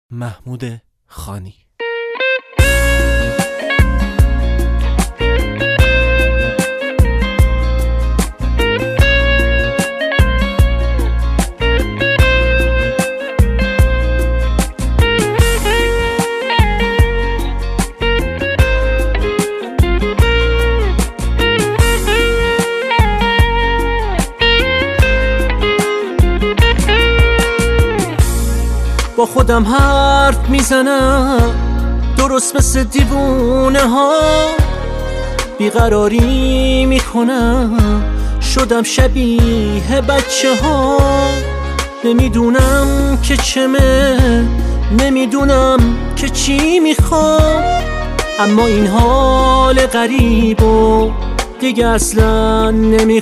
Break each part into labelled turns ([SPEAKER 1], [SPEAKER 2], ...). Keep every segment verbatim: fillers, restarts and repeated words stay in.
[SPEAKER 1] محمود خانی.
[SPEAKER 2] با خودم حرف میزنم درست مثل دیوونه ها، بیقراری میکنم شدم شبیه بچه ها. نمیدونم که چمه، نمیدونم که چی میخوام، اما این حال غریب و دیگه اصلا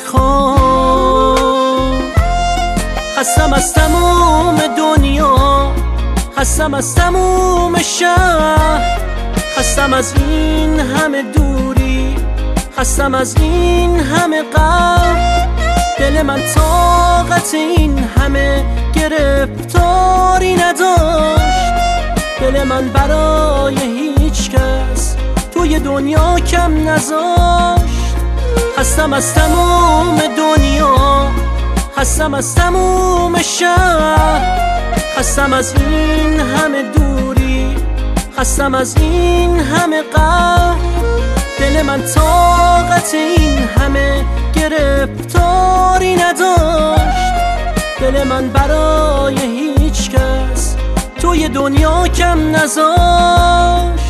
[SPEAKER 2] نمیخوام. خستم از تموم دنیا، خستم از تموم شهر، خستم از این همه دوری، خستم از این همه غم. دل من طاقت این همه گرفتاری نداشت، دل من برای هیچ کس توی دنیا کم نذاشت. خستم از تموم دنیا، خستم از تموم شهر، خستم از این همه دوری، خستم از این همه غم. دل من طاقت این همه گرفتاری نداشت، دل من برای هیچ کس توی دنیا کم نذاشت.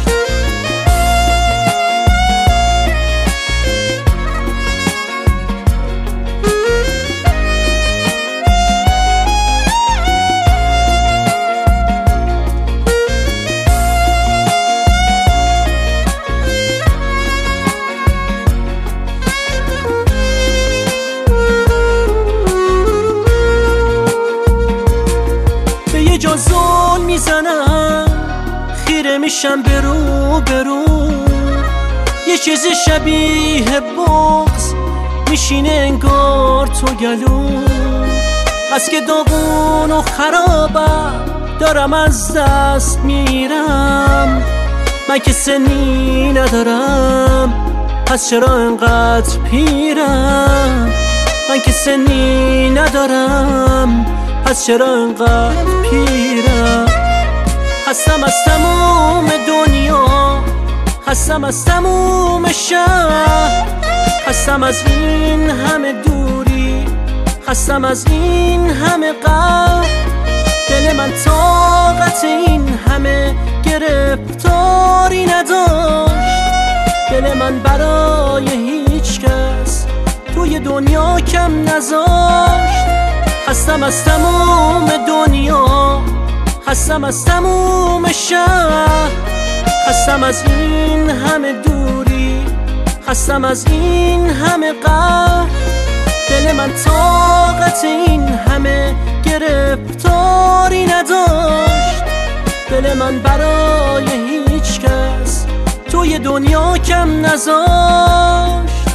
[SPEAKER 2] جا زل میزنم، خیره میشم برو برو، یه چیز شبیه بغض میشینه انگار تو گلو. از که داغون و خرابم دارم از دست میرم، من که سنی ندارم پس چرا انقدر پیرم. من که سنی ندارم پس چرا انقدر پیرم. خستم از تموم دنیا، خستم از تموم شهر، خستم از این همه دوری، خستم از این همه غم. دل من طاقت این همه گرفتاری نداشت، دل من برای هیچ کس توی دنیا کم نذاشت. خستم از تموم دنیا، خستم از تموم شهر، خستم از این همه دوری، خستم از این همه غم. دل من طاقت این همه گرفتاری نداشت، دل من برای هیچ کس توی دنیا کم نذاشت.